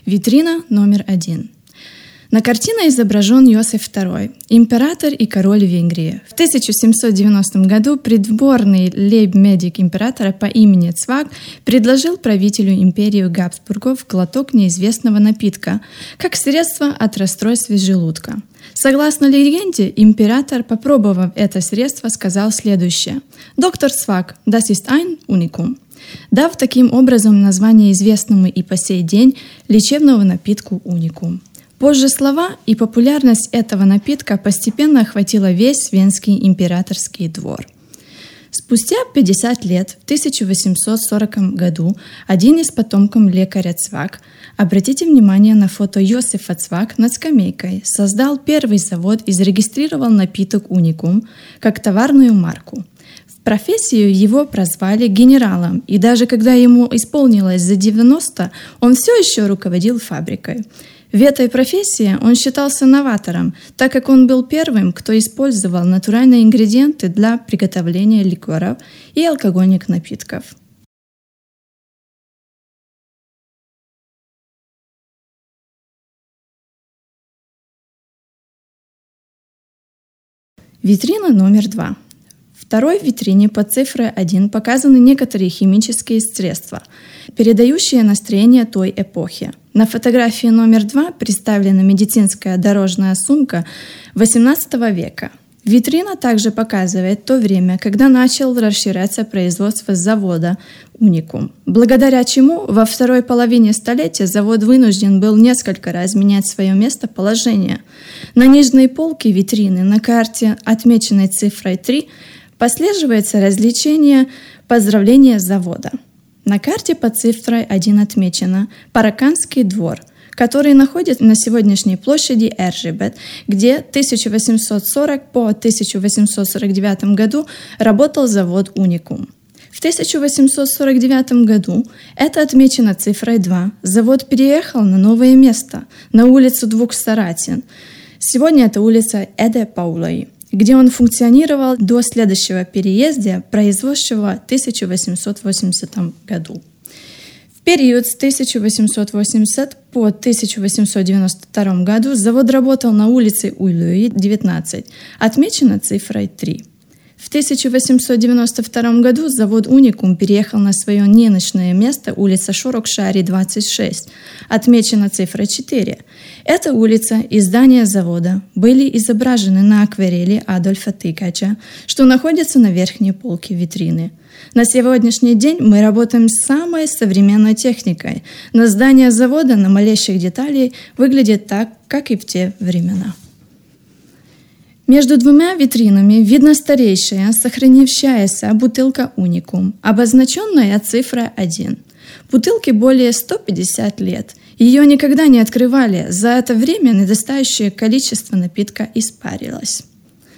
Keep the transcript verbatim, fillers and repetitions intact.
Витрина номер один. На картине изображен Йосиф второй, император и король Венгрии. В тысяча семьсот девяностом году придворный лейб-медик императора по имени Цвак предложил правителю империи Габсбургов глоток неизвестного напитка, как средство от расстройства желудка. Согласно легенде, император, попробовав это средство, сказал следующее: «Доктор Цвак, das ist ein Unikum», дав таким образом название известному и по сей день лечебному напитку «Уникум». Позже слова и популярность этого напитка постепенно охватила весь венский императорский двор. Спустя пятьдесят лет, в тысяча восемьсот сороком году, один из потомков лекаря Цвак, обратите внимание на фото Йосифа Цвак над скамейкой, создал первый завод и зарегистрировал напиток «Уникум» как товарную марку. В профессию его прозвали генералом, и даже когда ему исполнилось за девяносто, он все еще руководил фабрикой. В этой профессии он считался новатором, так как он был первым, кто использовал натуральные ингредиенты для приготовления ликеров и алкогольных напитков. Витрина номер два. В второй витрине под цифрой один показаны некоторые химические средства, передающие настроение той эпохи. На фотографии номер два представлена медицинская дорожная сумка восемнадцатого века. Витрина также показывает то время, когда начал расширяться производство завода «Уникум», благодаря чему во второй половине столетия завод вынужден был несколько раз менять свое местоположение. На нижней полке витрины на карте, отмеченной цифрой три, прослеживается различение поздравления завода. На карте под цифрой один отмечено Параканский двор, который находится на сегодняшней площади Эржебет, где с тысяча восемьсот сорок по тысяча восемьсот сорок девятый году работал завод «Уникум». В тысяча восемьсот сорок девятом году, это отмечено цифрой два, завод переехал на новое место, на улицу Двух Старатин. Сегодня это улица Эде Паулой, где он функционировал до следующего переезда, производственного в тысяча восемьсот восьмидесятом году. В период с тысяча восемьсот восьмидесятого по тысяча восемьсот девяносто втором году завод работал на улице Уйлюи, девятнадцать, отмечено цифрой три. В тысяча восемьсот девяносто втором году завод «Уникум» переехал на свое нынешнее место, улица Шорокшари, двадцать шесть, отмечена цифрой четыре. Эта улица и здание завода были изображены на акварели Адольфа Тыкача, что находится на верхней полке витрины. На сегодняшний день мы работаем с самой современной техникой, но здание завода на малейших деталей выглядит так, как и в те времена. Между двумя витринами видно старейшая, сохранившаяся бутылка «Уникум», обозначенная цифрой один. Бутылке более ста пятидесяти лет. Ее никогда не открывали. За это время недостающее количество напитка испарилось.